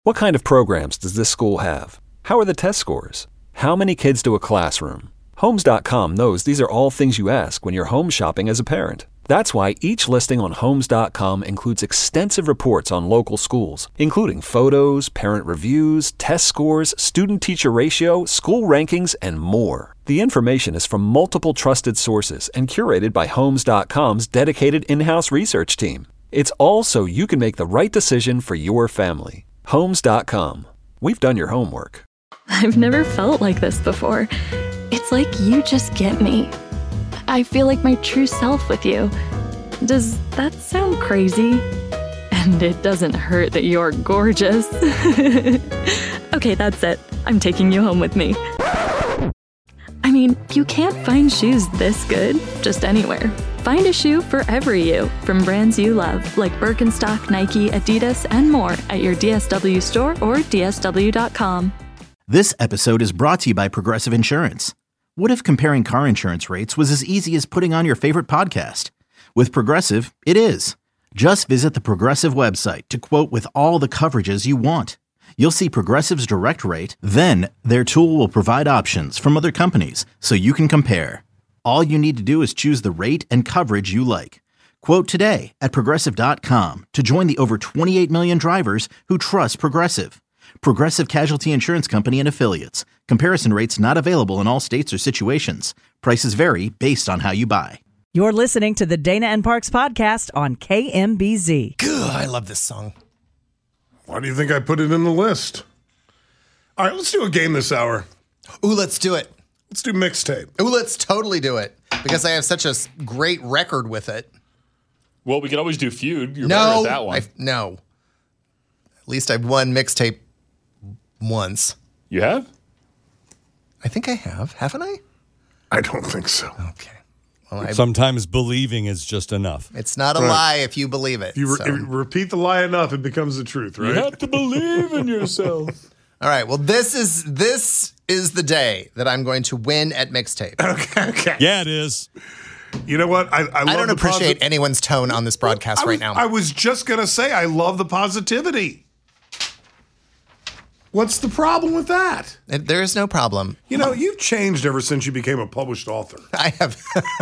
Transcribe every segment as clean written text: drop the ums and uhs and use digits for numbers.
What kind of programs does this school have? How are the test scores? How many kids do a classroom? Homes.com knows these are all things you ask when you're home shopping as a parent. That's why each listing on Homes.com includes extensive reports on local schools, including photos, parent reviews, test scores, student-teacher ratio, school rankings, and more. The information is from multiple trusted sources and curated by Homes.com's dedicated in-house research team. It's all so you can make the right decision for your family. Homes.com. We've done your homework. I've never felt like this before. It's like you just get me. I feel like my true self with you. Does that sound crazy? And it doesn't hurt that you're gorgeous. Okay, that's it. I'm taking you home with me. I mean, you can't find shoes this good just anywhere. Find a shoe for every you from brands you love, like Birkenstock, Nike, Adidas, and more at your DSW store or DSW.com. This episode is brought to you by Progressive Insurance. What if comparing car insurance rates was as easy as putting on your favorite podcast? With Progressive, it is. Just visit the Progressive website to quote with all the coverages you want. You'll see Progressive's direct rate, then their tool will provide options from other companies so you can compare. All you need to do is choose the rate and coverage you like. Quote today at Progressive.com to join the over 28 million drivers who trust Progressive. Progressive Casualty Insurance Company and Affiliates. Comparison rates not available in all states or situations. Prices vary based on how you buy. You're listening to the Dana and Parks podcast on KMBZ. Ugh, I love this song. Why do you think I put it in the list? All right, let's do a game this hour. Ooh, let's do it. Let's do mixtape. Ooh, let's totally do it. Because I have such a great record with it. Well, we could always do feud. You're better at that one. No. At least I've won mixtape once. You have? I think I have. Haven't I? I don't think so. Okay. Well, sometimes believing is just enough. It's not a lie if you believe it. If you repeat the lie enough, it becomes the truth, right? You have to believe in yourself. All right. Well, this is the day that I'm going to win at mixtape. Okay. Yeah, it is. You know what? I don't appreciate anyone's tone on this broadcast right now. I was just going to say, I love the positivity. What's the problem with that? There is no problem. You know, you've changed ever since you became a published author. I have.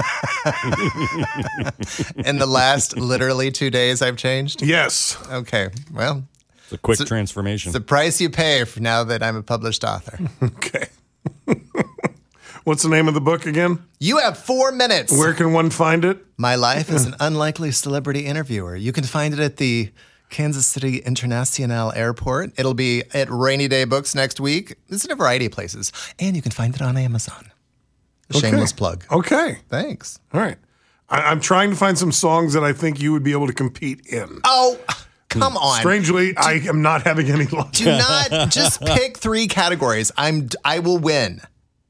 In the last literally 2 days, I've changed? Yes. Okay. Well, it's a quick transformation. It's the price you pay for now that I'm a published author. Okay. What's the name of the book again? You have 4 minutes. Where can one find it? My Life as an Unlikely Celebrity Interviewer. You can find it at the Kansas City International Airport. It'll be at Rainy Day Books next week. It's in a variety of places. And you can find it on Amazon. Shameless plug. Okay. Thanks. All right. I'm trying to find some songs that I think you would be able to compete in. Oh, come on. Strangely, I am not having any luck. Do not just pick 3 categories. I will win.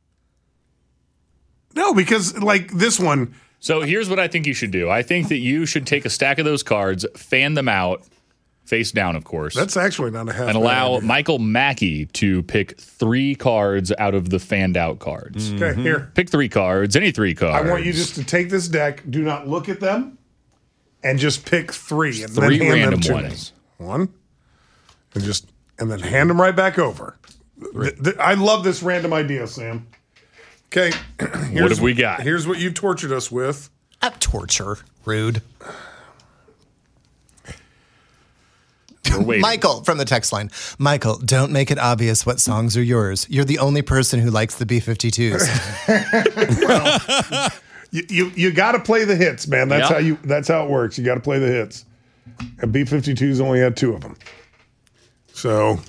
No, because like this one. So here's what I think you should do. I think that you should take a stack of those cards, fan them out, face down, of course. That's actually not a half. And allow Michael Mackey to pick 3 cards out of the fanned out cards. Okay, here. Pick 3 cards, any 3 cards. I want you just to take this deck, do not look at them, and just pick 3. And 3 then hand random them to ones. Me. 1. And then hand them right back over. I love this random idea, Sam. Okay. What have we got? Here's what you tortured us with. Torture. Rude. We're waiting. Michael from the text line. Michael, don't make it obvious what songs are yours. You're the only person who likes the B-52s. Well, you got to play the hits, man. That's how it works. You got to play the hits. And B-52s only had 2 of them. So,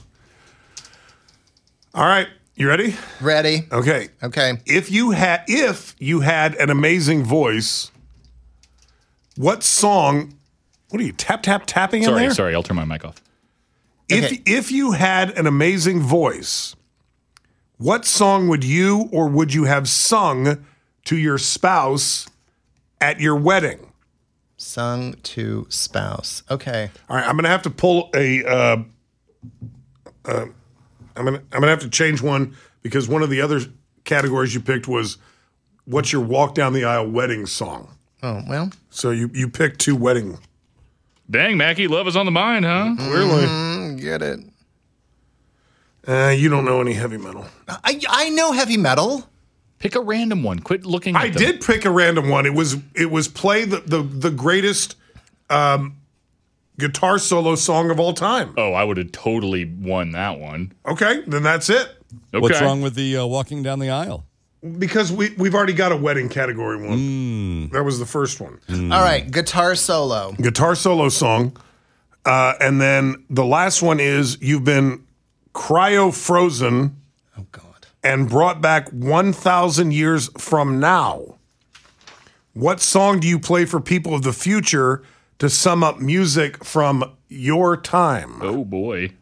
all right. You ready? Ready. Okay. If you had an amazing voice, what song? What are you tapping in there? Sorry, I'll turn my mic off. If you had an amazing voice, what song would you have sung to your spouse at your wedding? Sung to spouse. Okay. All right, I'm gonna have to pull a. I'm gonna have to change one because one of the other categories you picked was what's your walk down the aisle wedding song. Oh well. So you picked 2 wedding. Dang, Mackie, love is on the mind, huh? Clearly. Get it. You don't know any heavy metal. I know heavy metal. Pick a random one. Quit looking at I them. did pick a random one. It was play the greatest guitar solo song of all time. Oh, I would have totally won that one. Okay, then that's it. Okay. What's wrong with the walking down the aisle? Because we've already got a wedding category one. That was the first one. All right, guitar solo. Guitar solo song. And then the last one is you've been cryo-frozen Oh, God. and brought back 1,000 years from now. What song do you play for people of the future to sum up music from your time? Oh, boy.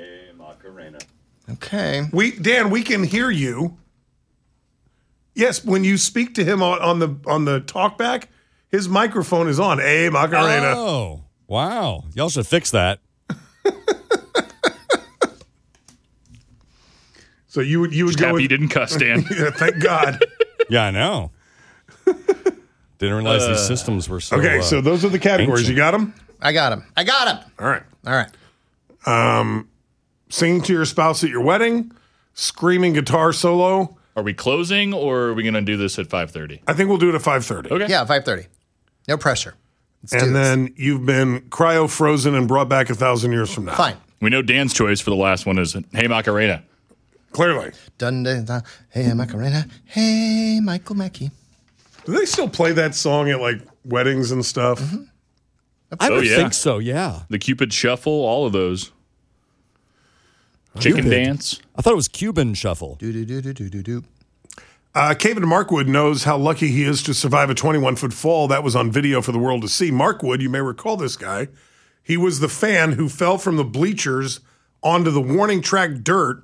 Okay. Dan, we can hear you. Yes, when you speak to him on the talkback, his microphone is on. Hey, Macarena. Oh, wow. Y'all should fix that. So you would Just go happy with, you didn't cuss, Dan. Yeah, thank God. Yeah, I know. Didn't realize these systems were so. Okay, so those are the categories. ancient. You got them? I got him. All right. All right. Singing to your spouse at your wedding, screaming guitar solo. Are we closing or are we going to do this at 5:30? I think we'll do it at 5:30. Okay. Yeah, 5:30. No pressure. Let's do And this. then you've been cryo-frozen and brought back 1,000 years from now. Fine. We know Dan's choice for the last one is Hey Macarena. Clearly. Dun, dun, dun. Hey, Macarena. Hey, Michael Mackey. Do they still play that song at like weddings and stuff? I would yeah. think so, yeah. The Cupid Shuffle, all of those. Chicken Cupid. Dance. I thought it was Cuban Shuffle. Do, do, do, do, do, do, do. Caven Markwood knows how lucky he is to survive a 21-foot fall. That was on video for the world to see. Markwood, you may recall this guy. He was the fan who fell from the bleachers onto the warning track dirt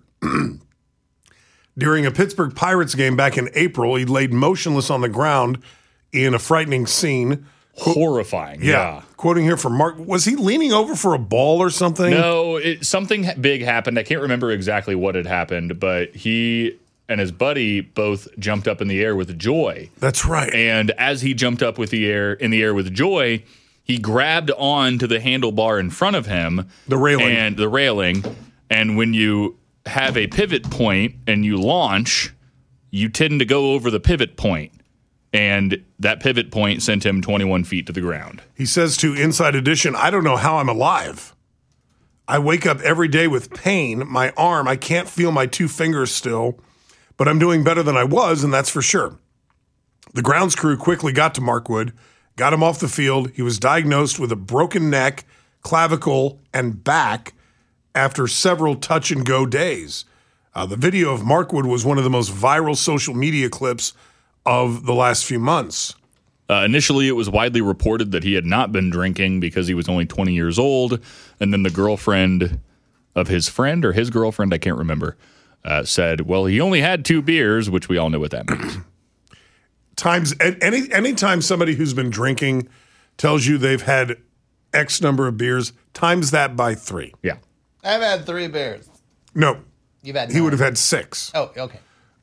during a Pittsburgh Pirates game back in April. He laid motionless on the ground in a frightening scene. Horrifying. Yeah. Quoting here from Mark. Was he leaning over for a ball or something? No, something big happened. I can't remember exactly what had happened, but he and his buddy both jumped up in the air with joy. That's right. And as he jumped up in the air with joy, he grabbed onto the handlebar in front of him, The railing. And when you have a pivot point and you launch, you tend to go over the pivot point. And that pivot point sent him 21 feet to the ground. He says to Inside Edition, I don't know how I'm alive. I wake up every day with pain. My arm, I can't feel my 2 fingers still, but I'm doing better than I was, and that's for sure. The grounds crew quickly got to Markwood, got him off the field. He was diagnosed with a broken neck, clavicle, and back after several touch-and-go days. The video of Markwood was one of the most viral social media clips of the last few months. Initially, it was widely reported that he had not been drinking because he was only 20 years old. And then the girlfriend of his friend, or his girlfriend, I can't remember, said, well, he only had 2 beers, which we all know what that means. Anytime somebody who's been drinking tells you they've had X number of beers, times that by 3. Yeah. I've had 3 beers. No. You've had He 9. would have had 6. Oh, okay.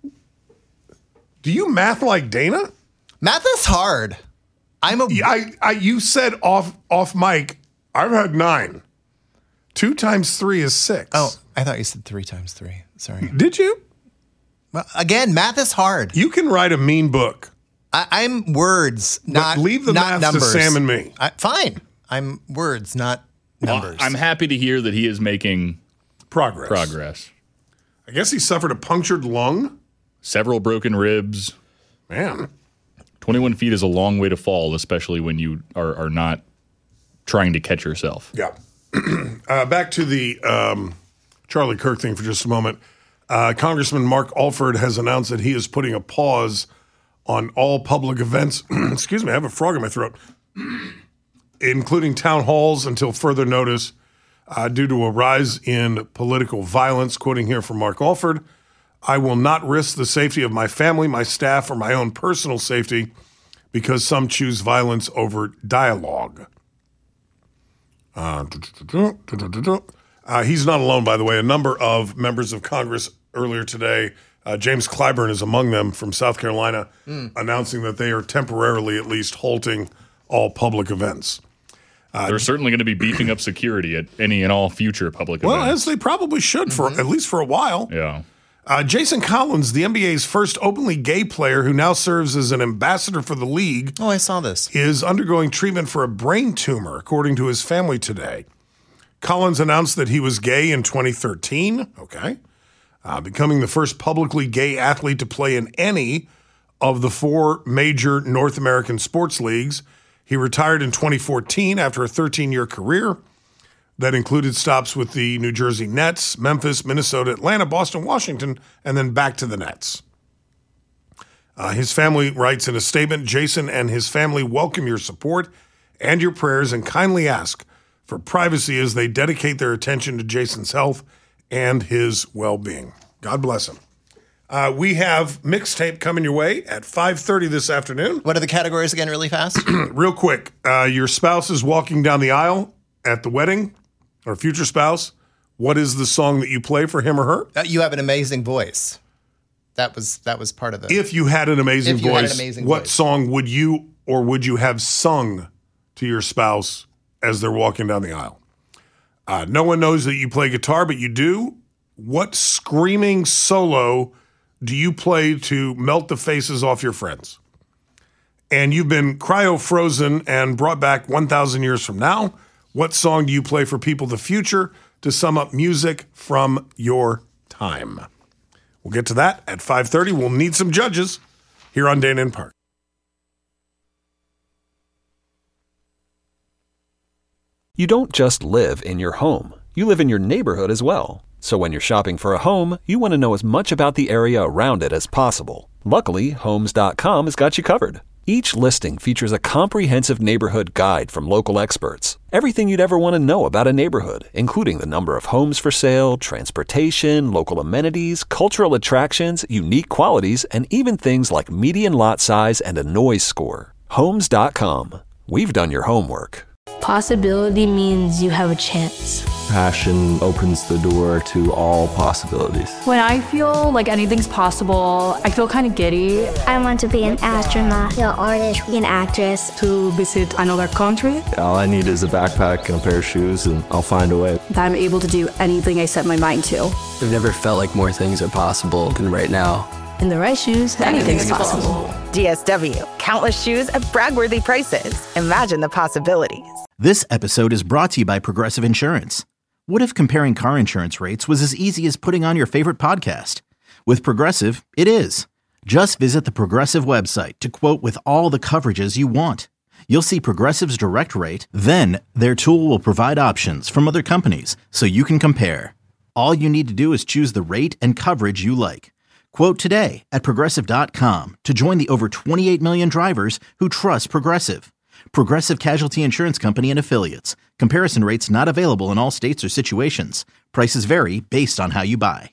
Do you math like Dana? Math is hard. You said off mic, I've had 9. 2 times 3 is 6. Oh, I thought you said 3 times 3. Sorry. Did you? Well, again, math is hard. You can write a mean book. I'm words, not leave the not math to numbers. Sam and me. Fine. I'm words, not numbers. I'm happy to hear that he is making Progress. I guess he suffered a punctured lung. several broken ribs. Man. 21 feet is a long way to fall, especially when you are not trying to catch yourself. Yeah. Back to the Charlie Kirk thing for just a moment. Congressman Mark Alford has announced that he is putting a pause on all public events. Excuse me, I have a frog in my throat. Including town halls until further notice due to a rise in political violence. Quoting here from Mark Alford, I will not risk the safety of my family, my staff, or my own personal safety because some choose violence over dialogue. He's not alone, by the way. A number of members of Congress earlier today, James Clyburn is among them from South Carolina, announcing that they are temporarily at least halting all public events. They're certainly going to be beefing up security at any and all future public Well, events. as they probably should for at least for a while. Yeah. Jason Collins, the NBA's first openly gay player who now serves as an ambassador for the league. Oh, I saw this. Is undergoing treatment for a brain tumor, according to his family today. Collins announced that he was gay in 2013. Okay. Becoming the first publicly gay athlete to play in any of the 4 major North American sports leagues. He retired in 2014 after a 13-year career that included stops with the New Jersey Nets, Memphis, Minnesota, Atlanta, Boston, Washington, and then back to the Nets. His family writes in a statement, Jason and his family welcome your support and your prayers and kindly ask for privacy as they dedicate their attention to Jason's health and his well-being. God bless him. We have Mixtape coming your way at 5:30 this afternoon. What are the categories again, really fast? Real quick, your spouse is walking down the aisle at the wedding, or future spouse. What is the song that you play for him or her? You have an amazing voice. That was part of it. If you had an amazing voice, what song would you have sung to your spouse as they're walking down the aisle? No one knows that you play guitar, but you do. What screaming solo do you play to melt the faces off your friends? And you've been cryo-frozen and brought back 1,000 years from now. What song do you play for people of the future to sum up music from your time? We'll get to that at 5:30. We'll need some judges here on Dana and Park. You don't just live in your home. You live in your neighborhood as well. So when you're shopping for a home, you want to know as much about the area around it as possible. Luckily, Homes.com has got you covered. Each listing features a comprehensive neighborhood guide from local experts. Everything you'd ever want to know about a neighborhood, including the number of homes for sale, transportation, local amenities, cultural attractions, unique qualities, and even things like median lot size and a noise score. Homes.com. We've done your homework. Possibility means you have a chance. Passion opens the door to all possibilities. When I feel like anything's possible, I feel kind of giddy. I want to be an astronaut, an artist, an actress. To visit another country. All I need is a backpack and a pair of shoes, and I'll find a way. That I'm able to do anything I set my mind to. I've never felt like more things are possible than right now. In the right shoes, anything's possible. DSW, countless shoes at brag-worthy prices. Imagine the possibilities. This episode is brought to you by Progressive Insurance. What if comparing car insurance rates was as easy as putting on your favorite podcast? With Progressive, it is. Just visit the Progressive website to quote with all the coverages you want. You'll see Progressive's direct rate, then their tool will provide options from other companies so you can compare. All you need to do is choose the rate and coverage you like. Quote today at Progressive.com to join the over 28 million drivers who trust Progressive. Progressive Casualty Insurance Company and Affiliates. Comparison rates not available in all states or situations. Prices vary based on how you buy.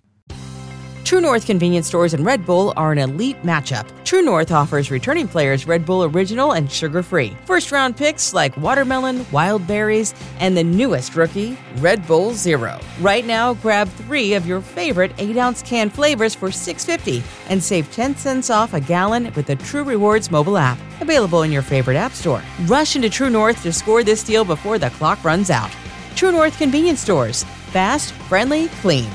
True North convenience stores and Red Bull are an elite matchup. True North offers returning players Red Bull Original and sugar-free. First-round picks like watermelon, wild berries, and the newest rookie, Red Bull Zero. Right now, grab 3 of your favorite 8-ounce can flavors for $6.50 and save 10 cents off a gallon with the True Rewards mobile app. Available in your favorite app store. Rush into True North to score this deal before the clock runs out. True North convenience stores. Fast, friendly, clean.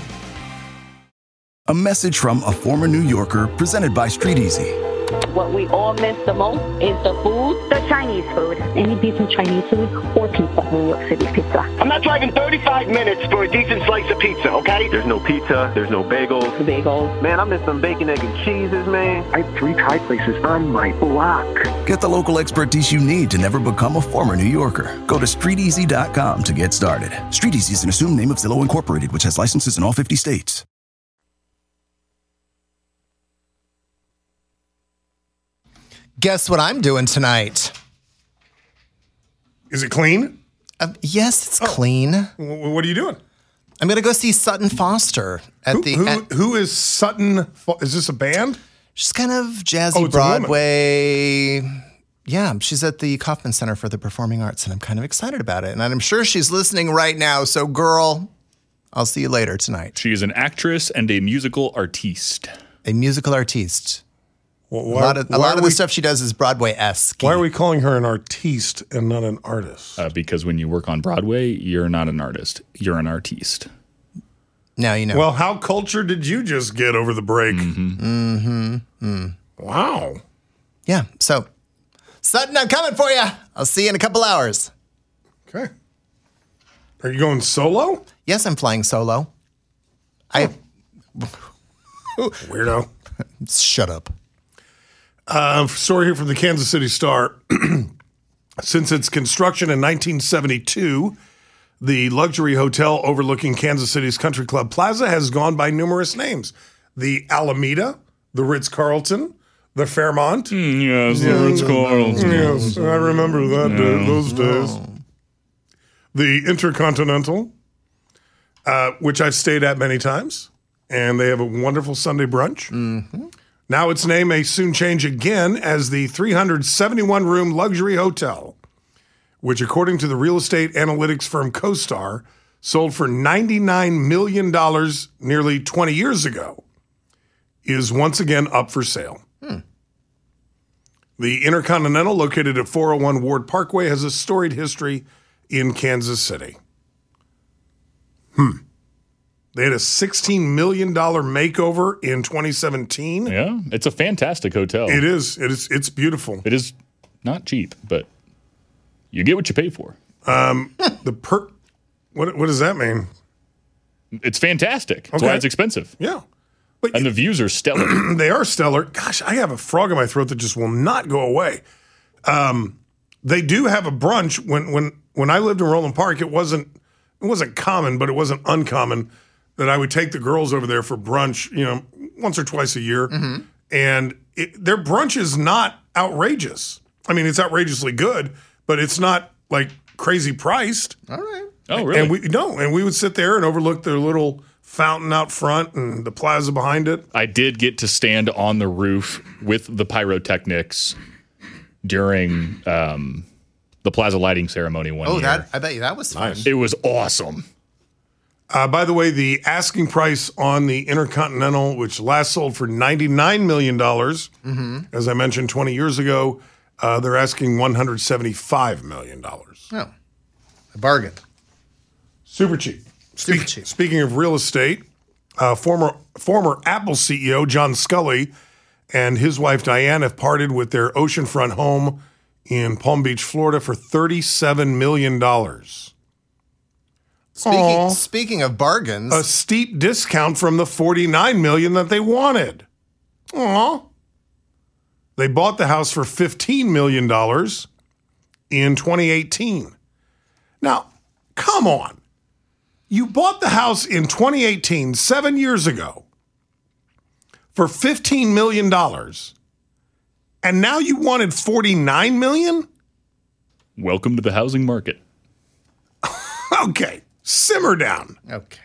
A message from a former New Yorker presented by Street Easy. What we all miss the most is the food. The Chinese food. Any decent Chinese food or pizza. New York City pizza. I'm not driving 35 minutes for a decent slice of pizza, okay? There's no pizza. There's no bagels. Bagels. Man, I miss some bacon, egg, and cheeses, man. I have 3 Thai places on my block. Get the local expertise you need to never become a former New Yorker. Go to StreetEasy.com to get started. Street Easy is an assumed name of Zillow Incorporated, which has licenses in all 50 states. Guess what I'm doing tonight? Is it clean? Yes, it's clean. What are you doing? I'm going to go see Sutton Foster at Who is Sutton? Is this a band? She's kind of jazzy Broadway. Yeah, she's at the Kaufman Center for the Performing Arts, and I'm kind of excited about it. And I'm sure she's listening right now. So, girl, I'll see you later tonight. She is an actress and a musical artiste. A musical artiste. Well, a lot of the stuff she does is Broadway-esque. Why are we calling her an artiste and not an artist? Because when you work on Broadway, you're not an artist. You're an artiste. Now you know. Well, how cultured did you just get over the break? Wow. Yeah. So, Sutton, I'm coming for you. I'll see you in a couple hours. Okay. Are you going solo? Yes, I'm flying solo. Weirdo. Shut up. Story here from the Kansas City Star. Since its construction in 1972, the luxury hotel overlooking Kansas City's Country Club Plaza has gone by numerous names. The Alameda, the Ritz-Carlton, the Fairmont. Yes, the Ritz-Carlton. Yes, I remember those days. The Intercontinental, which I've stayed at many times, and they have a wonderful Sunday brunch. Mm-hmm. Now its name may soon change again as the 371-room luxury hotel, which, according to the real estate analytics firm CoStar, sold for $99 million nearly 20 years ago, is once again up for sale. The Intercontinental, located at 401 Ward Parkway, has a storied history in Kansas City. They had a $16 million makeover in 2017. Yeah, it's a fantastic hotel. It is. It's beautiful. It is not cheap, but you get what you pay for. What does that mean? It's fantastic. That's why it's expensive. Yeah. And the views are stellar. They are stellar. Gosh, I have a frog in my throat that just will not go away. They do have a brunch. When I lived in Roland Park, it wasn't common, but it wasn't uncommon that I would take the girls over there for brunch, once or twice a year. Mm-hmm. And their brunch is not outrageous. I mean, it's outrageously good, but it's not like crazy priced. All right. Oh, really? And we would sit there and overlook their little fountain out front and the plaza behind it. I did get to stand on the roof with the pyrotechnics during the plaza lighting ceremony one year. I bet you that was fun. Nice. It was awesome. By the way, the asking price on the Intercontinental, which last sold for $99 million, as I mentioned 20 years ago, they're asking $175 million. Oh, a bargain. Super cheap. Super cheap. Speaking of real estate, former Apple CEO John Scully and his wife Diane have parted with their oceanfront home in Palm Beach, Florida for $37 million. Speaking of bargains, a steep discount from the $49 million that they wanted. Aww. They bought the house for $15 million in 2018. Now, come on. You bought the house in 2018, 7 years ago, for $15 million, and now you wanted $49 million? Welcome to the housing market. Okay, simmer down. Okay.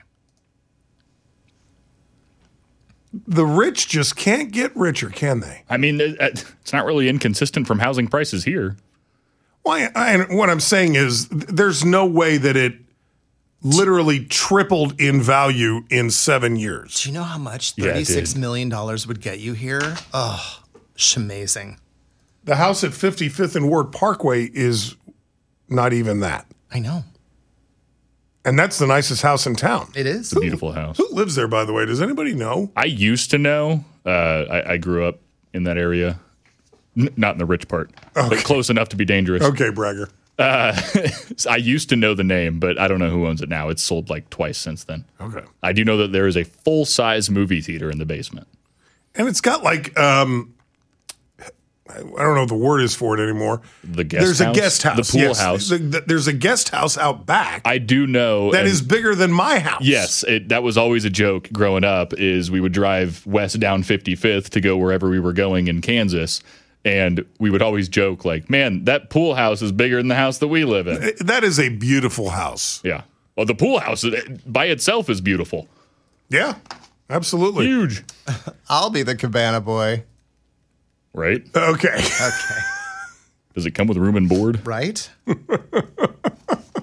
The rich just can't get richer, can they? I mean, it's not really inconsistent from housing prices here. Well, what I'm saying is there's no way that it literally tripled in value in 7 years. Do you know how much $36 million would get you here? Oh, amazing. The house at 55th and Ward Parkway is not even that. I know. And that's the nicest house in town. It is. It's a beautiful house. Who lives there, by the way? Does anybody know? I used to know. I grew up in that area. Not in the rich part, but close enough to be dangerous. Okay, bragger. I used to know the name, but I don't know who owns it now. It's sold like twice since then. Okay. I do know that there is a full-size movie theater in the basement. And it's got like, I don't know what the word is for it anymore. The guest house? There's a guest house. The pool house. There's a guest house out back. I do know. That is bigger than my house. Yes. That was always a joke growing up, is we would drive west down 55th to go wherever we were going in Kansas. And we would always joke like, man, that pool house is bigger than the house that we live in. That is a beautiful house. Yeah. Well, the pool house by itself is beautiful. Yeah, absolutely. Huge. I'll be the cabana boy. Right? Okay. Okay. Does it come with room and board? Right?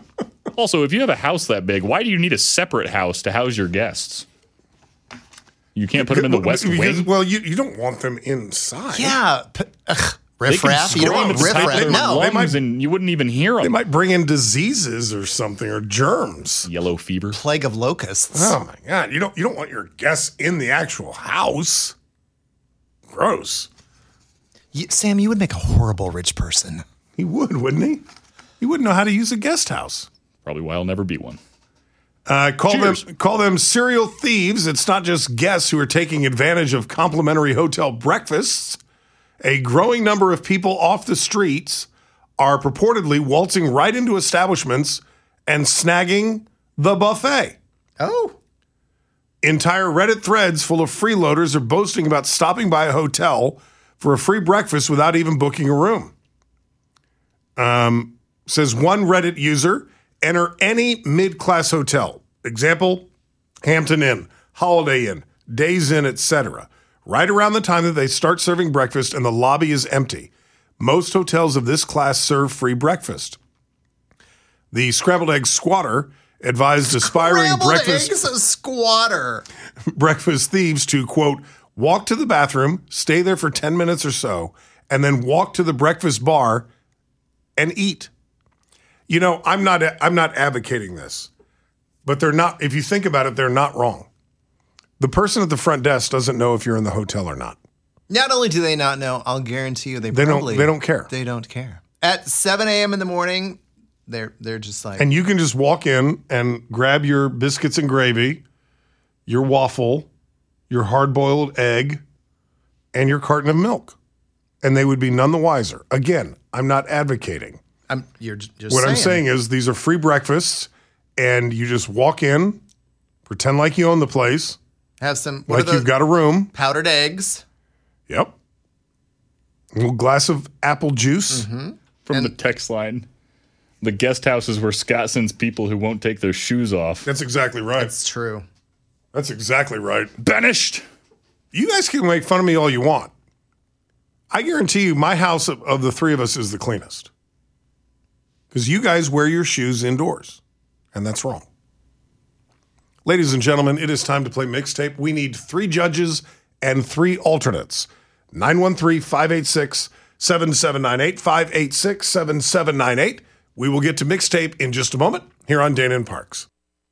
Also, if you have a house that big, why do you need a separate house to house your guests? You can't put them in the West Wing. Well, you don't want them inside. Yeah. Riffraff. You don't want riffraff. No. They might, and you wouldn't even hear them. They might bring in diseases or something, or germs. Yellow fever. Plague of locusts. Oh my God. You don't want your guests in the actual house. Gross. Sam, you would make a horrible rich person. He would, wouldn't he? He wouldn't know how to use a guest house. Probably why I'll never be one. Call them serial thieves. It's not just guests who are taking advantage of complimentary hotel breakfasts. A growing number of people off the streets are purportedly waltzing right into establishments and snagging the buffet. Oh. Entire Reddit threads full of freeloaders are boasting about stopping by a hotel for a free breakfast without even booking a room. Says one Reddit user, enter any mid-class hotel. Example, Hampton Inn, Holiday Inn, Days Inn, etc. Right around the time that they start serving breakfast and the lobby is empty. Most hotels of this class serve free breakfast. The Scrambled Egg Squatter advised aspiring breakfast thieves to, quote, walk to the bathroom, stay there for 10 minutes or so, and then walk to the breakfast bar and eat. You know, I'm not advocating this, but they're not. If you think about it, they're not wrong. The person at the front desk doesn't know if you're in the hotel or not. Not only do they not know, I'll guarantee you they don't care. They don't care. At 7 a.m. in the morning, they're just like. And you can just walk in and grab your biscuits and gravy, your waffle, your hard-boiled egg, and your carton of milk. And they would be none the wiser. Again, I'm not advocating. You're just what saying. I'm saying is these are free breakfasts, and you just walk in, pretend like you own the place. Have some, like you've got a room. Powdered eggs. Yep. A little glass of apple juice. Mm-hmm. From the text line. The guest house is where Scott sends people who won't take their shoes off. That's exactly right. That's true. That's exactly right. Banished. You guys can make fun of me all you want. I guarantee you my house of the three of us is the cleanest. Because you guys wear your shoes indoors. And that's wrong. Ladies and gentlemen, it is time to play Mixtape. We need 3 judges and 3 alternates. 913-586-7798, 586-7798. We will get to Mixtape in just a moment here on Dana and Parks.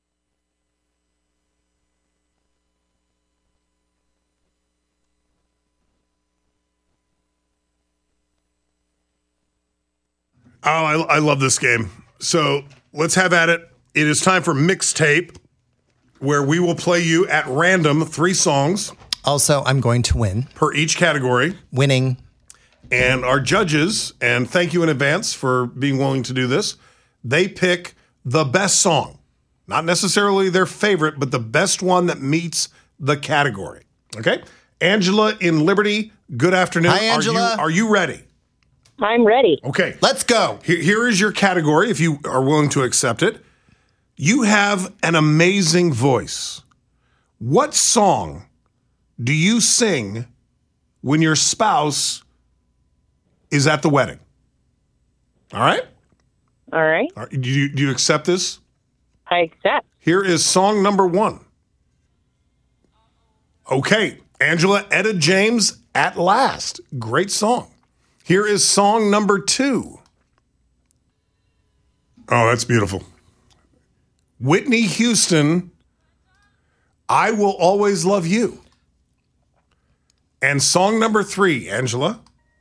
Oh, I love this game. So let's have at it. It is time for Mixtape, where we will play you at random 3 songs. Also, I'm going to win. Per each category. Winning. And our judges, and thank you in advance for being willing to do this, they pick the best song. Not necessarily their favorite, but the best one that meets the category. Okay? Angela in Liberty, good afternoon. Hi, Angela. Are you ready? I'm ready. Okay. Let's go. Here is your category, if you are willing to accept it. You have an amazing voice. What song do you sing when your spouse is at the wedding? All right? All right. Do you accept this? I accept. Here is song number 1. Okay. Angela, Etta James, At Last. Great song. Here is song number 2. Oh, that's beautiful. Whitney Houston, I Will Always Love You. And song number 3, Angela.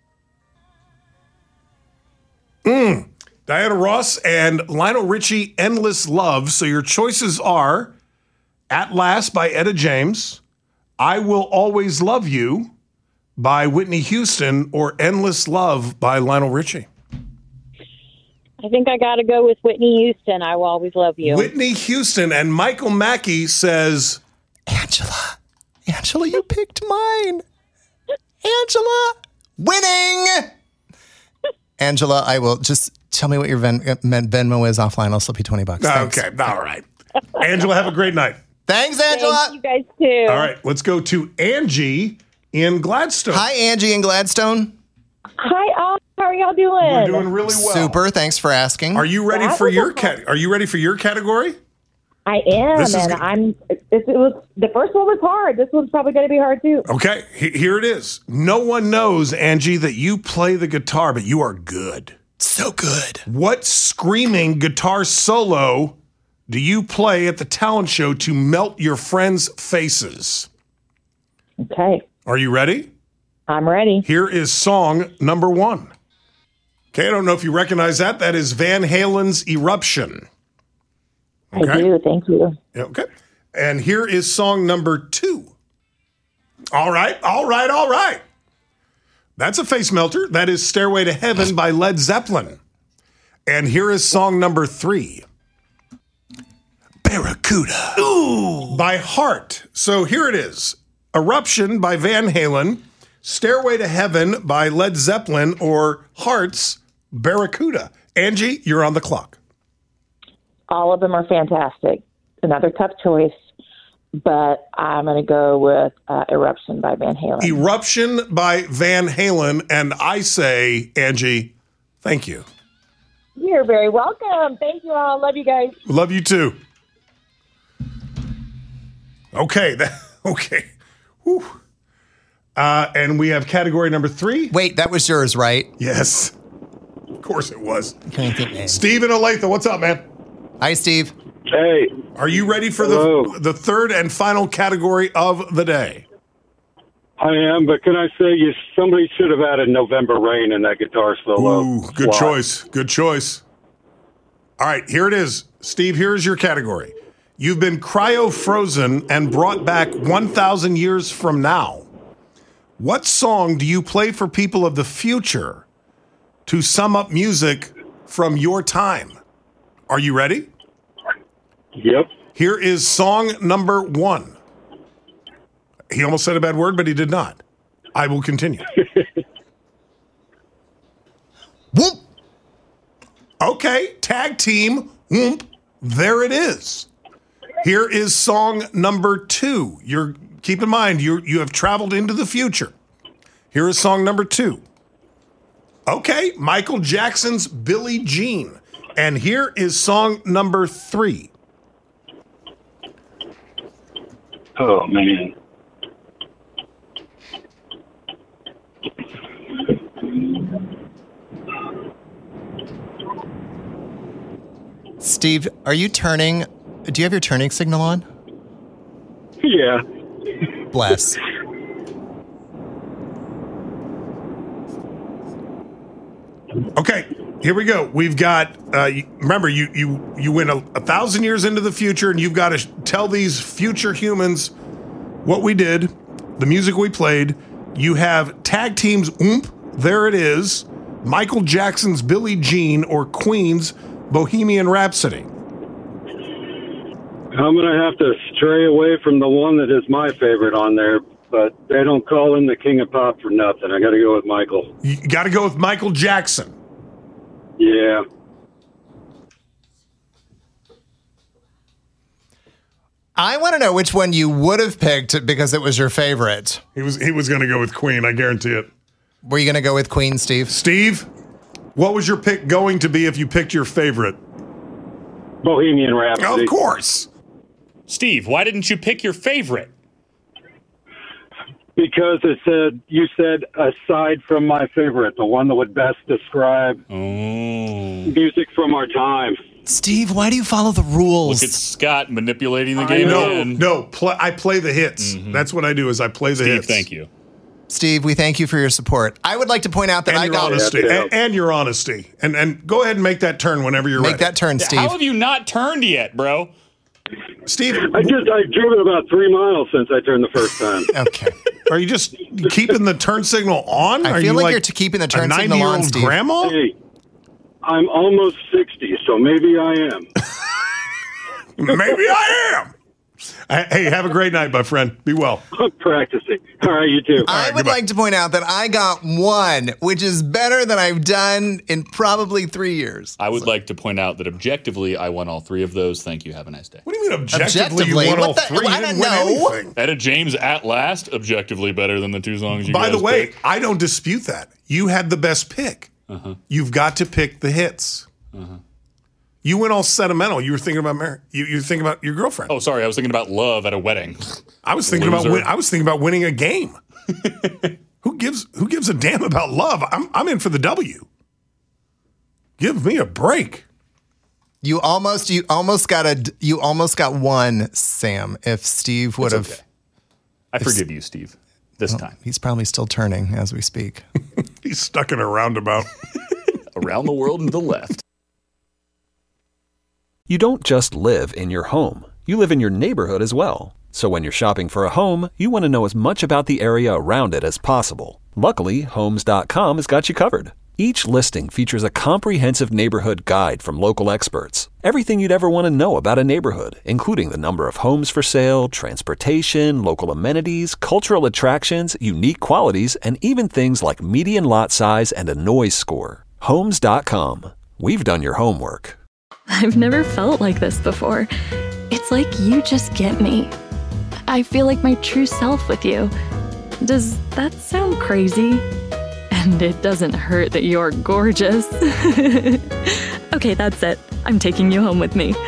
Diana Ross and Lionel Richie, Endless Love. So your choices are At Last by Etta James, I Will Always Love You by Whitney Houston, or Endless Love by Lionel Richie. I think I got to go with Whitney Houston. I Will Always Love You. Whitney Houston, and Michael Mackey says, Angela, you picked mine. Angela, winning. Angela, I will just tell me what your Venmo is offline. I'll slip you $20. Thanks. Okay, all right. Angela, have a great night. Thanks, Angela. Thank you guys too. All right, let's go to Angie in Gladstone. Hi, Angie in Gladstone. Hi, all. How are y'all doing? We're doing really well. Super. Thanks for asking. Are you ready for your category? I am, and it was the first one was hard. This one's probably going to be hard too. Okay, here it is. No one knows, Angie, that you play the guitar, but you are good. So good. What screaming guitar solo do you play at the talent show to melt your friends' faces? Okay. Are you ready? I'm ready. Here is song number 1. Okay, I don't know if you recognize that. That is Van Halen's Eruption. Okay. I do. Thank you. Okay. And here is song number 2. All right. That's a face melter. That is Stairway to Heaven by Led Zeppelin. And here is song number 3. Barracuda. Ooh. By Heart. So here it is. Eruption by Van Halen, Stairway to Heaven by Led Zeppelin, or Heart's Barracuda. Angie, you're on the clock. All of them are fantastic. Another tough choice, but I'm going to go with Eruption by Van Halen. Eruption by Van Halen, and I say, Angie, thank you. You're very welcome. Thank you all. Love you guys. Love you too. Okay. Okay. Whew. And we have category number 3. Wait, that was yours, right? Yes. Of course it was. Can't think, man. Steve in Olathe, what's up, man? Hi, Steve. Hey. Are you ready for the third and final category of the day? I am, but can I say somebody should have added November Rain in that guitar solo. Ooh, good choice. Good choice. All right, here it is. Steve, here's your category. You've been cryo-frozen and brought back 1,000 years from now. What song do you play for people of the future to sum up music from your time? Are you ready? Yep. Here is song number 1. He almost said a bad word, but he did not. I will continue. Whoop. Okay, tag team, whoop. There it is. Here is song number 2. Keep in mind, you have traveled into the future. Here is song number 2. Okay, Michael Jackson's Billie Jean. And here is song number 3. Oh, man. Steve, are you turning? Do you have your turning signal on? Yeah. Bless. Okay, here we go. We've got, remember, you went 1,000 years into the future, and you've got to tell these future humans what we did, the music we played. You have tag teams, there it is, Michael Jackson's Billie Jean or Queen's Bohemian Rhapsody. I'm going to have to stray away from the one that is my favorite on there, but they don't call him the King of Pop for nothing. I got to go with Michael. You got to go with Michael Jackson. Yeah. I want to know which one you would have picked because it was your favorite. He was going to go with Queen, I guarantee it. Were you going to go with Queen, Steve? Steve, what was your pick going to be if you picked your favorite? Bohemian Rhapsody. Of course. Steve, why didn't you pick your favorite? Because you said aside from my favorite, the one that would best describe music from our time. Steve, why do you follow the rules? Look at Scott manipulating the game again. No, I play the hits. Mm-hmm. That's what I do is I play the hits. Thank you. Steve, we thank you for your support. I would like to point out that and your honesty. And go ahead and make that turn whenever you're ready. Make that turn, Steve. How have you not turned yet, bro? Steve, I've driven about 3 miles since I turned the first time. Okay. Are you just keeping the turn signal on? I feel like you're keeping the turn signal on, Steve. Grandma? Hey, I'm almost 60, so maybe I am. Maybe I am. Hey, have a great night, my friend. Be well. I'm practicing. All right, you too. I would like to point out that I got 1, which is better than I've done in probably 3 years. I would like to point out that objectively, I won all 3 of those. Thank you. Have a nice day. What do you mean objectively? You won all 3? I don't know. Etta James at last, objectively better than the 2 songs you guys By the way, picked. I don't dispute that. You had the best pick. Uh-huh. You've got to pick the hits. Uh-huh. You went all sentimental. You were thinking about you were thinking about your girlfriend. Oh, sorry. I was thinking about love at a wedding. I was thinking about winning a game. Who gives a damn about love? I'm in for the W. Give me a break. You almost got one, Sam. If Steve would have, okay. I forgive you, Steve. This time he's probably still turning as we speak. He's stuck in a roundabout. Around the world and to the left. You don't just live in your home. You live in your neighborhood as well. So when you're shopping for a home, you want to know as much about the area around it as possible. Luckily, Homes.com has got you covered. Each listing features a comprehensive neighborhood guide from local experts. Everything you'd ever want to know about a neighborhood, including the number of homes for sale, transportation, local amenities, cultural attractions, unique qualities, and even things like median lot size and a noise score. Homes.com. We've done your homework. I've never felt like this before. It's like you just get me. I feel like my true self with you. Does that sound crazy? And it doesn't hurt that you're gorgeous. Okay, that's it. I'm taking you home with me.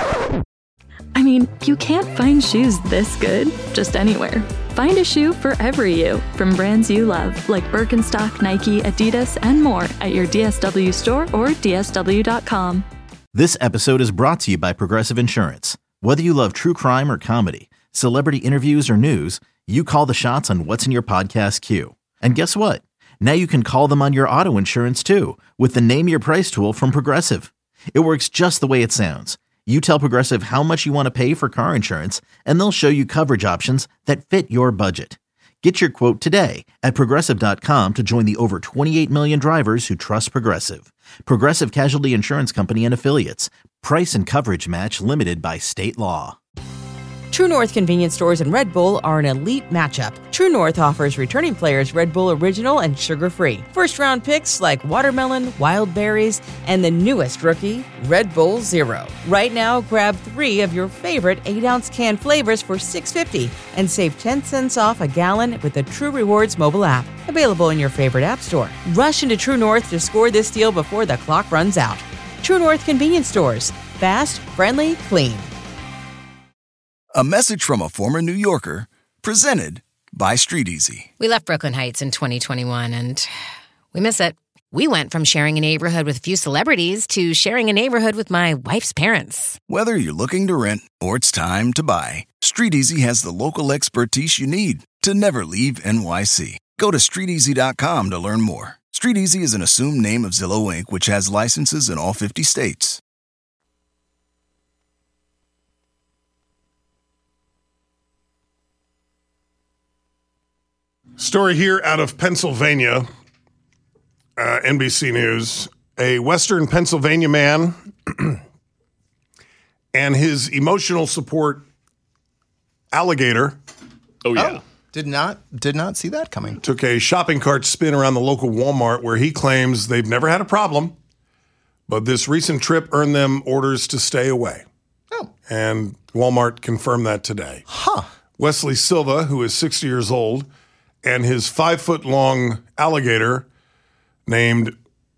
I mean, you can't find shoes this good just anywhere. Find a shoe for every you from brands you love, like Birkenstock, Nike, Adidas, and more at your DSW store or DSW.com. This episode is brought to you by Progressive Insurance. Whether you love true crime or comedy, celebrity interviews or news, you call the shots on what's in your podcast queue. And guess what? Now you can call them on your auto insurance too with the Name Your Price tool from Progressive. It works just the way it sounds. You tell Progressive how much you want to pay for car insurance, and they'll show you coverage options that fit your budget. Get your quote today at Progressive.com to join the over 28 million drivers who trust Progressive. Progressive Casualty Insurance Company and Affiliates. Price and coverage match limited by state law. True North convenience stores and Red Bull are an elite matchup. True North offers returning players Red Bull Original and sugar-free. First-round picks like watermelon, wild berries, and the newest rookie, Red Bull Zero. Right now, grab 3 of your favorite 8-ounce can flavors for $6.50 and save 10 cents off a gallon with the True Rewards mobile app. Available in your favorite app store. Rush into True North to score this deal before the clock runs out. True North convenience stores. Fast, friendly, clean. A message from a former New Yorker, presented by Street Easy. We left Brooklyn Heights in 2021, and we miss it. We went from sharing a neighborhood with a few celebrities to sharing a neighborhood with my wife's parents. Whether you're looking to rent or it's time to buy, Street Easy has the local expertise you need to never leave NYC. Go to StreetEasy.com to learn more. Street Easy is an assumed name of Zillow Inc., which has licenses in all 50 states. Story here out of Pennsylvania, NBC News. A Western Pennsylvania man and his emotional support alligator. Oh, yeah. Did not see that coming. Took a shopping cart spin around the local Walmart where he claims they've never had a problem, but this recent trip earned them orders to stay away. Oh. And Walmart confirmed that today. Huh. Wesley Silva, who is 60 years old, and his 5-foot-long alligator named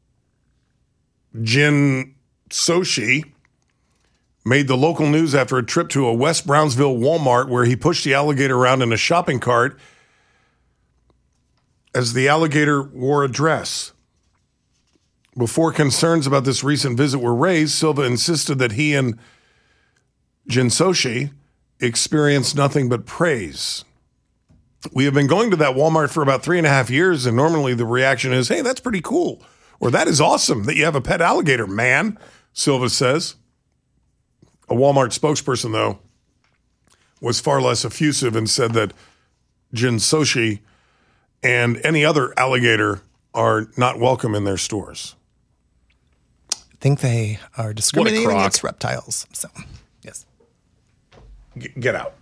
Jin Soshi made the local news after a trip to a West Brownsville Walmart where he pushed the alligator around in a shopping cart as the alligator wore a dress. Before concerns about this recent visit were raised, Silva insisted that he and Jin Soshi experienced nothing but praise. We have been going to that Walmart for about 3.5 years, and normally the reaction is, hey, that's pretty cool. Or that is awesome that you have a pet alligator, man, Silva says. A Walmart spokesperson, though, was far less effusive and said that Jin Soshi and any other alligator are not welcome in their stores. I think they are discriminating against reptiles. So, yes. Get out.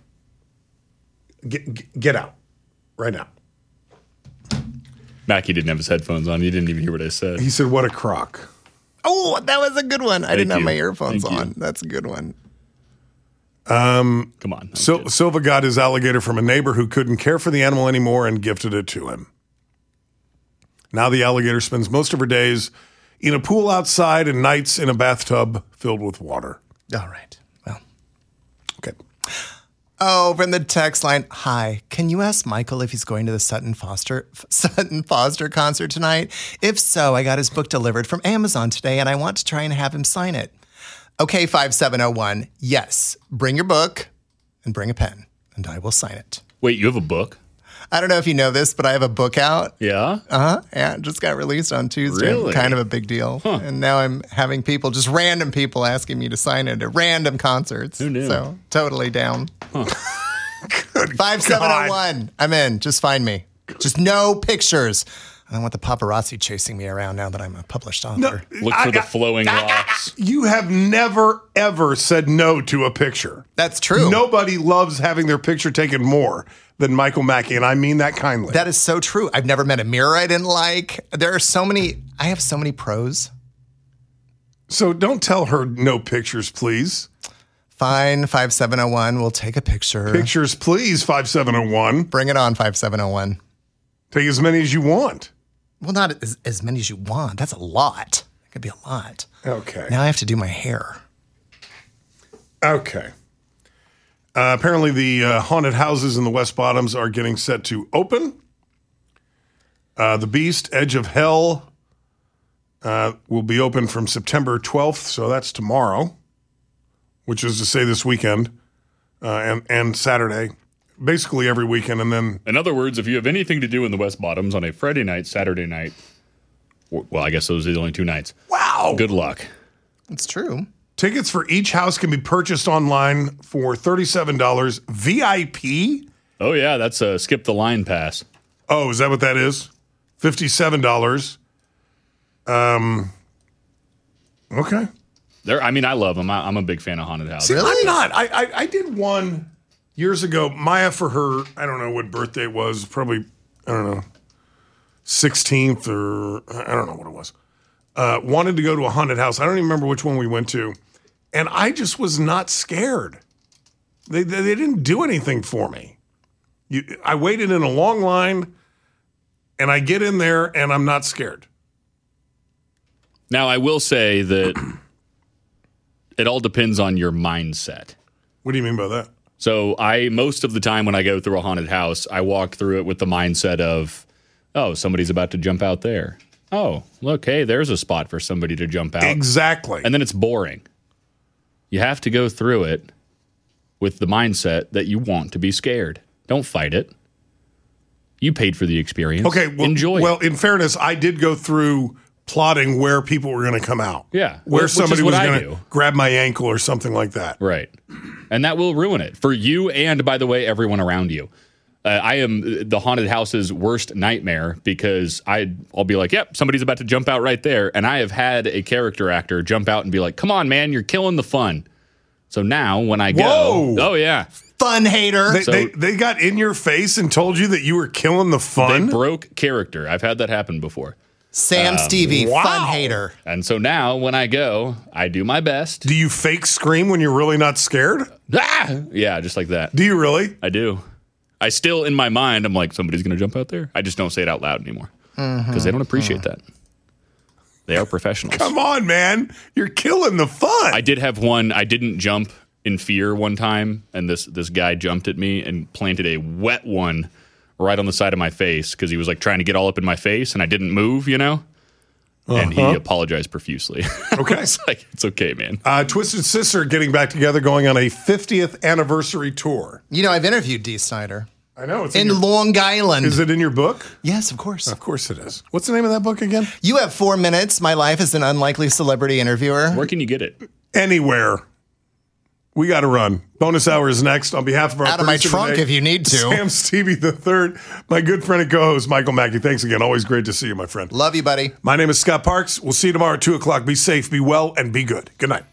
Get out. Right now. Mackie didn't have his headphones on. He didn't even hear what I said. He said, what a crock. Oh, that was a good one. I didn't have my earphones Thank on. you. That's a good one. Come on. Silva got his alligator from a neighbor who couldn't care for the animal anymore and gifted it to him. Now the alligator spends most of her days in a pool outside and nights in a bathtub filled with water. All right. Well. Okay. Oh, from the text line. Hi, can you ask Michael if he's going to the Sutton Foster concert tonight? If so, I got his book delivered from Amazon today, and I want to try and have him sign it. Okay, 5701. Yes, bring your book and bring a pen, and I will sign it. Wait, you have a book? I don't know if you know this, but I have a book out. Yeah? Yeah, it just got released on Tuesday. Really? Kind of a big deal. Huh. And now I'm having people, just random people asking me to sign it at random concerts. Who knew? So totally down. Huh. 5701. I'm in. Just find me. Just no pictures. I don't want the paparazzi chasing me around now that I'm a published author. Look for the flowing locks. You have never, ever said no to a picture. That's true. Nobody loves having their picture taken more than Michael Mackey, and I mean that kindly. That is so true. I've never met a mirror I didn't like. I have so many pros. So don't tell her no pictures, please. Fine, 5701. We'll take a picture. Pictures, please, 5701. Bring it on, 5701. Take as many as you want. Well, not as many as you want. That's a lot. It could be a lot. Okay. Now I have to do my hair. Okay. Apparently, the haunted houses in the West Bottoms are getting set to open. The Beast, Edge of Hell, will be open from September 12th, so that's tomorrow, which is to say this weekend and Saturday, basically every weekend. And then, in other words, if you have anything to do in the West Bottoms on a Friday night, Saturday night, well, I guess those are the only 2 nights. Wow. Good luck. It's true. Tickets for each house can be purchased online for $37. VIP? Oh, yeah, that's a skip the line pass. Oh, is that what that is? $57. Okay. I love them. I'm a big fan of haunted houses. See, really? I'm not. I did one years ago. Maya, for her, I don't know what birthday it was, probably, I don't know, 16th or I don't know what it was. Wanted to go to a haunted house. I don't even remember which one we went to. And I just was not scared. They didn't do anything for me. I waited in a long line, and I get in there, and I'm not scared. Now, I will say that it all depends on your mindset. What do you mean by that? So most of the time when I go through a haunted house, I walk through it with the mindset of, oh, somebody's about to jump out there. Oh, look, hey, there's a spot for somebody to jump out. Exactly. And then it's boring. You have to go through it with the mindset that you want to be scared. Don't fight it. You paid for the experience. Okay, well, enjoy it. Well, in fairness, I did go through plotting where people were going to come out. Yeah. Where somebody was going to grab my ankle or something like that. Right. And that will ruin it for you and, by the way, everyone around you. I am the haunted house's worst nightmare because I'll be like, yep, somebody's about to jump out right there. And I have had a character actor jump out and be like, come on, man, you're killing the fun. So now when I go, oh, yeah. Fun hater. They got in your face and told you that you were killing the fun? They broke character. I've had that happen before. Sam Stevie, wow. Fun hater. And so now when I go, I do my best. Do you fake scream when you're really not scared? Ah! Yeah, just like that. Do you really? I do. I still, in my mind, I'm like, somebody's going to jump out there. I just don't say it out loud anymore because they don't appreciate that. They are professionals. Come on, man. You're killing the fun. I did have one. I didn't jump in fear one time, and this guy jumped at me and planted a wet one right on the side of my face because he was like trying to get all up in my face, and I didn't move, you know? And he apologized profusely. Okay. It's like, it's okay, man. Twisted Sister getting back together, going on a 50th anniversary tour. You know, I've interviewed Dee Snider. I know. It's in Long Island. Is it in your book? Yes, of course. Of course it is. What's the name of that book again? You Have 4 Minutes, My Life as an Unlikely Celebrity Interviewer. Where can you get it? Anywhere. We got to run. Bonus hour is next. On behalf of our out of my trunk today, if you need to. Sam Stevie III, my good friend and co-host Michael Mackey. Thanks again. Always great to see you, my friend. Love you, buddy. My name is Scott Parks. We'll see you tomorrow at 2 o'clock. Be safe, be well, and be good. Good night.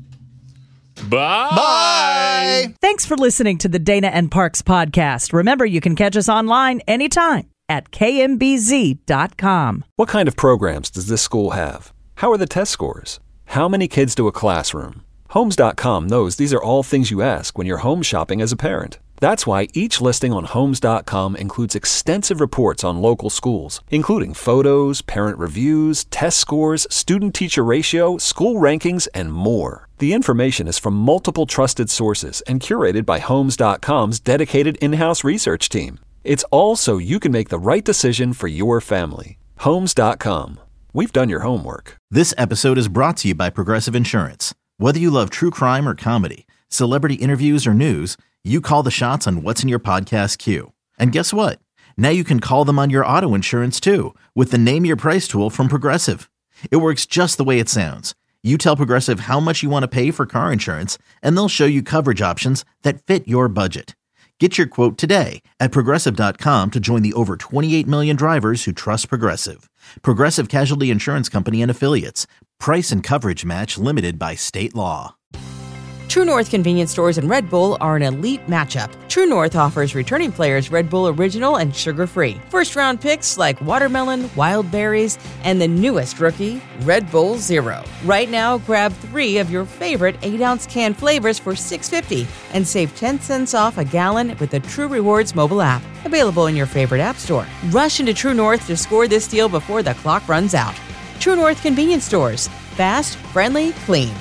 Bye. Bye. Thanks for listening to the Dana and Parks podcast. Remember, you can catch us online anytime at kmbz.com. What kind of programs does this school have? How are the test scores? How many kids do a classroom? Homes.com knows these are all things you ask when you're home shopping as a parent. That's why each listing on Homes.com includes extensive reports on local schools, including photos, parent reviews, test scores, student-teacher ratio, school rankings, and more. The information is from multiple trusted sources and curated by Homes.com's dedicated in-house research team. It's all so you can make the right decision for your family. Homes.com. We've done your homework. This episode is brought to you by Progressive Insurance. Whether you love true crime or comedy, celebrity interviews or news, you call the shots on what's in your podcast queue. And guess what? Now you can call them on your auto insurance too with the Name Your Price tool from Progressive. It works just the way it sounds. You tell Progressive how much you want to pay for car insurance, and they'll show you coverage options that fit your budget. Get your quote today at Progressive.com to join the over 28 million drivers who trust Progressive. Progressive Casualty Insurance Company and Affiliates. Price and coverage match limited by state law. True North convenience stores and Red Bull are an elite matchup. True North offers returning players Red Bull Original and sugar-free. First-round picks like watermelon, wild berries, and the newest rookie, Red Bull Zero. Right now, grab 3 of your favorite 8-ounce can flavors for $6.50 and save 10 cents off a gallon with the True Rewards mobile app. Available in your favorite app store. Rush into True North to score this deal before the clock runs out. True North convenience stores. Fast, friendly, clean.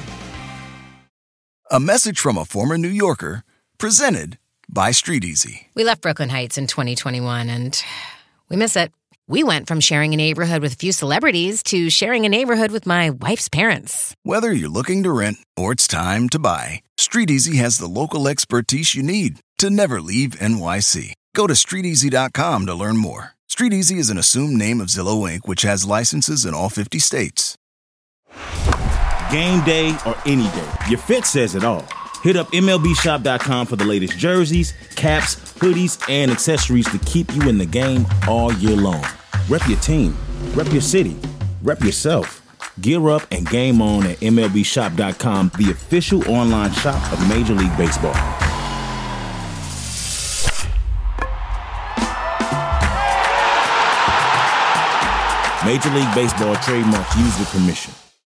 A message from a former New Yorker, presented by StreetEasy. We left Brooklyn Heights in 2021, and we miss it. We went from sharing a neighborhood with a few celebrities to sharing a neighborhood with my wife's parents. Whether you're looking to rent or it's time to buy, StreetEasy has the local expertise you need to never leave NYC. Go to StreetEasy.com to learn more. StreetEasy is an assumed name of Zillow Inc., which has licenses in all 50 states. Game day or any day, your fit says it all. Hit up MLBshop.com for the latest jerseys, caps, hoodies, and accessories to keep you in the game all year long. Rep your team, rep your city, rep yourself. Gear up and game on at MLBshop.com, the official online shop of Major League Baseball. Major League Baseball trademarks used with permission.